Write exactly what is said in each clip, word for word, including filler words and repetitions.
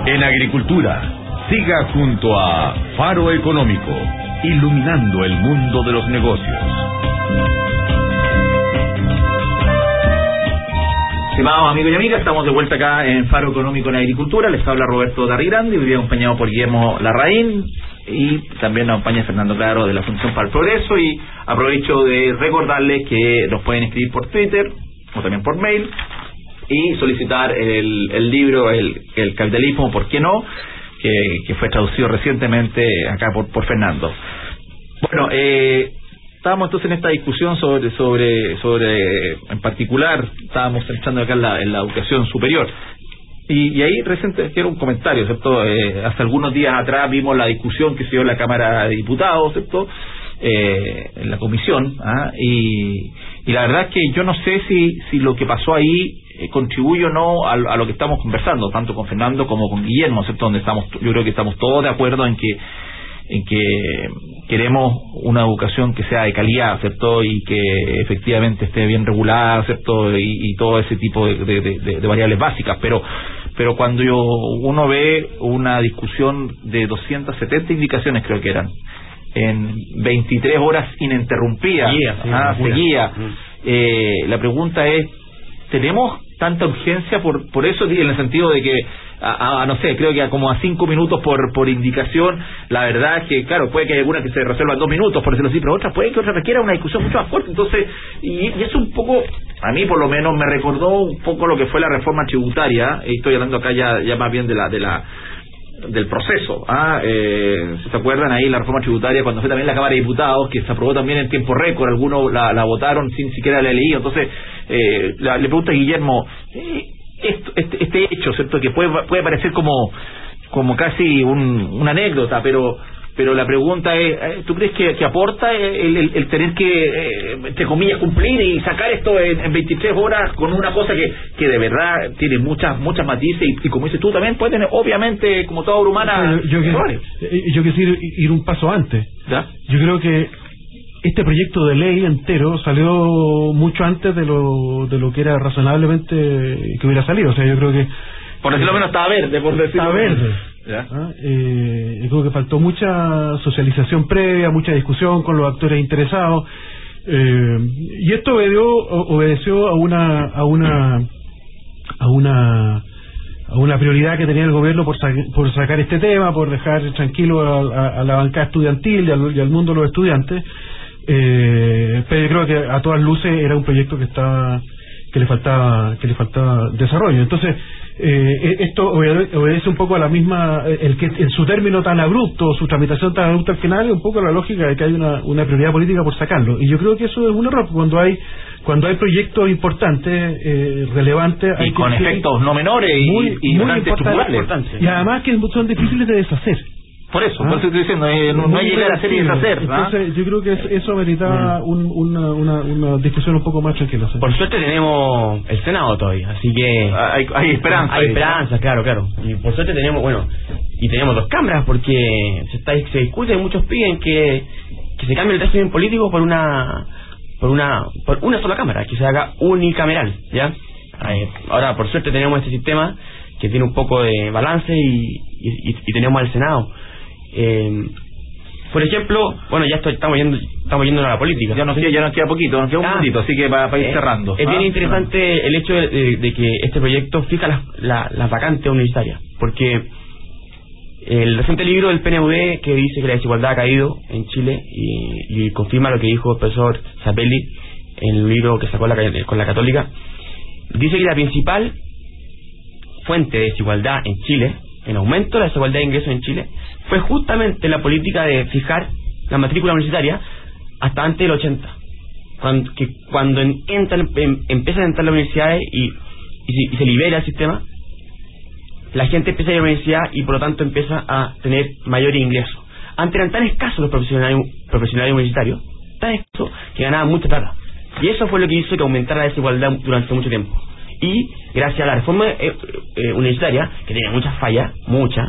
En agricultura, siga junto a Faro Económico, iluminando el mundo de los negocios. Estimados amigos y amigas, estamos de vuelta acá en Faro Económico en Agricultura. Les habla Roberto Darrigrande, hoy día acompañado por Guillermo Larraín, y también nos acompaña Fernando Claro de la Fundación para el Progreso. Y aprovecho de recordarles que nos pueden escribir por Twitter o también por mail y solicitar el, el libro el, el Capitalismo, ¿por qué no?, que, que fue traducido recientemente acá por, por Fernando. Bueno, eh, estábamos entonces en esta discusión sobre, sobre, sobre en particular, estábamos centrando acá en la, en la educación superior. Y, y ahí reciente quiero un comentario, ¿cierto? Eh, hace algunos días atrás vimos la discusión que se dio en la Cámara de Diputados, ¿cierto? Eh, en la comisión, ¿ah? y, y la verdad es que yo no sé si, si lo que pasó ahí eh, contribuye o no a, a lo que estamos conversando, tanto con Fernando como con Guillermo, ¿cierto? Donde estamos, yo creo que estamos todos de acuerdo en que en que queremos una educación que sea de calidad, ¿cierto? Y que efectivamente esté bien regulada, ¿cierto? Y, y todo ese tipo de, de, de, de variables básicas, pero pero cuando yo, uno ve una discusión de doscientas setenta indicaciones, creo que eran, en veintitrés horas ininterrumpidas, seguía, sí, ah, seguía. Eh, la pregunta es, ¿tenemos tanta urgencia por por eso? En el sentido de que A, a, no sé, creo que a como a cinco minutos por por indicación. La verdad es que, claro, puede que haya alguna que se resuelva en dos minutos, por decirlo así, pero otra puede que otra requiera una discusión mucho más fuerte. Entonces, y, y eso un poco, a mí por lo menos me recordó un poco lo que fue la reforma tributaria. Y estoy hablando acá ya ya más bien de la de la del proceso. ¿ah? Eh, ¿Se acuerdan ahí la reforma tributaria cuando fue también la Cámara de Diputados, que se aprobó también en tiempo récord? Algunos la, la votaron sin siquiera la leído. Entonces, eh, la, le pregunto a Guillermo, eh, Esto, este, este hecho, ¿cierto?, que puede puede parecer como como casi un, una anécdota, pero pero la pregunta es, ¿tú crees que, que aporta el, el, el tener que, eh, entre comillas, cumplir y sacar esto en, en veintitrés horas con una cosa que, que de verdad tiene muchas muchas matices y, y como dices tú, también puede tener, obviamente, como toda obra humana, yo, yo, yo quisiera ir un paso antes. ¿Ya? Yo creo que este proyecto de ley entero salió mucho antes de lo de lo que era razonablemente que hubiera salido. O sea, yo creo que, por decirlo menos, estaba verde, por decirlo estaba verde. ¿Ah? Eh, yo creo que faltó mucha socialización previa, mucha discusión con los actores interesados, eh, y esto obedeció, obedeció a una a una a una a una prioridad que tenía el gobierno por, sa por sacar este tema, por dejar tranquilo a, a, a la bancada estudiantil y al, y al mundo de los estudiantes. Eh, pero yo creo que a todas luces era un proyecto que estaba que le faltaba que le faltaba desarrollo. Entonces, eh, esto obedece, obedece un poco a la misma, el que en su término tan abrupto, su tramitación tan abrupta al final, es un poco la lógica de que hay una, una prioridad política por sacarlo. Y yo creo que eso es un error cuando hay cuando hay proyectos importantes, eh, relevantes, y hay con que, efectos no menores muy, y, y muy bastante estructurales, y además que son difíciles de deshacer. Por eso, ¿Ah? por eso estoy diciendo, eh, no, no hay llegar a hacer y deshacer. Entonces, ¿ah? yo creo que eso meritaba mm. un, una, una, una discusión un poco más tranquila. ¿sí? Por suerte tenemos el Senado todavía, así que hay, hay esperanza. Hay esperanza, claro, claro. Y por suerte tenemos, bueno, y tenemos dos cámaras, porque se está se discute, muchos piden que, que se cambie el régimen político por una por una por una sola cámara, que se haga unicameral, ¿ya? Ahora, por suerte tenemos este sistema que tiene un poco de balance y, y, y tenemos al Senado. Eh, por ejemplo, bueno, ya estoy, estamos yendo estamos yendo a la política. Ya nos queda, ya nos queda poquito, nos queda un ah, minutito, así que para, para ir eh, cerrando. Es ¿ah? bien interesante ah. el hecho de, de, de que este proyecto fija las la, la vacantes universitarias, porque el reciente libro del P N U D, que dice que la desigualdad ha caído en Chile, y, y confirma lo que dijo el profesor Zapelli en el libro que sacó la, con la Católica, dice que la principal fuente de desigualdad en Chile, en aumento de la desigualdad de ingresos en Chile, fue justamente la política de fijar la matrícula universitaria hasta antes del ochenta, cuando, que cuando entran, em, empiezan a entrar las universidades y, y, se, y se libera el sistema, la gente empieza a ir a la universidad y por lo tanto empieza a tener mayor ingreso. Antes eran tan escasos los profesionales, profesionales universitarios, tan escasos, que ganaban mucha plata, y eso fue lo que hizo que aumentara la desigualdad durante mucho tiempo. Y gracias a la reforma eh, eh, universitaria, que tenía muchas fallas, muchas,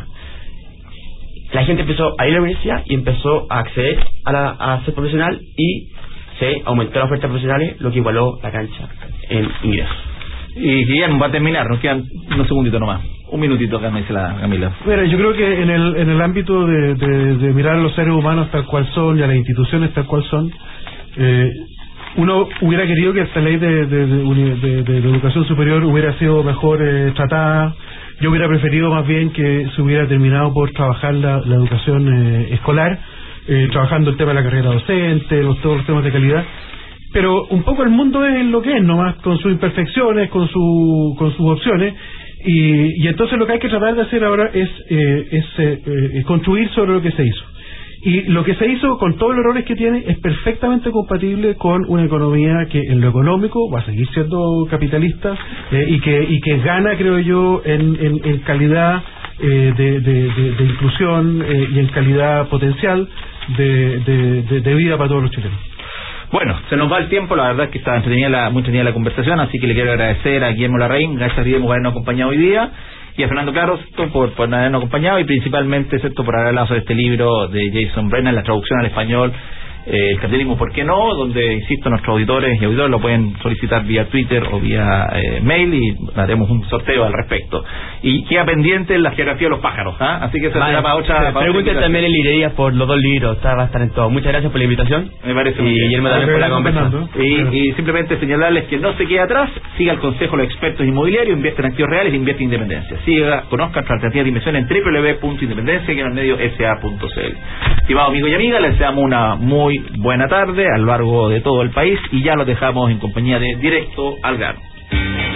la gente empezó a ir a la universidad y empezó a acceder a, la, a ser profesional, y se aumentó la oferta de profesionales, lo que igualó la cancha en ingresos. Y Guillermo, va a terminar, nos quedan unos segunditos nomás. Un minutito acá me dice la Camila. Bueno, yo creo que en el en el ámbito de, de, de mirar a los seres humanos tal cual son y a las instituciones tal cual son, eh, uno hubiera querido que esta ley de, de, de, de, de, de educación superior hubiera sido mejor eh, tratada. Yo hubiera preferido más bien que se hubiera terminado por trabajar la, la educación eh, escolar, eh, trabajando el tema de la carrera docente, los, todos los temas de calidad. Pero un poco el mundo es lo que es, nomás, con sus imperfecciones, con su con sus opciones. Y, y entonces lo que hay que tratar de hacer ahora es, eh, es eh, eh, construir sobre lo que se hizo. Y lo que se hizo, con todos los errores que tiene, es perfectamente compatible con una economía que en lo económico va a seguir siendo capitalista eh, y que y que gana, creo yo, en, en, en calidad eh, de, de, de, de inclusión eh, y en calidad potencial de, de, de, de vida para todos los chilenos. Bueno, se nos va el tiempo, la verdad es que está entretenida la, muy entretenida la conversación, así que le quiero agradecer a Guillermo Larraín, gracias a Guillermo por habernos acompañado hoy día, y a Fernando Claros por, por habernos acompañado, y principalmente, ¿cierto?, por haber hablado sobre este libro de Jason Brennan, la traducción al español, eh, el capitalismo, ¿por qué no?, donde, insisto, nuestros auditores y auditores lo pueden solicitar vía Twitter o vía eh, mail, y haremos un sorteo al respecto. Y queda pendiente la geografía de los pájaros, ¿ah? Así que eso será para otra... Pregunten también en librerías por los dos libros, está, va a estar en todo. Muchas gracias por la invitación. Me parece y muy bien. Guillermo también por la conversación. Y, y simplemente señalarles que no se quede atrás, siga el consejo de los expertos inmobiliarios, invierte en activos reales, invierte en independencia. Siga, conozca nuestra alternativa de inversión en doble u doble u doble u punto independencia guion medio s a punto c l. Estimados amigos y amigas, les deseamos una muy buena tarde a lo largo de todo el país y ya los dejamos en compañía de Directo al Grano.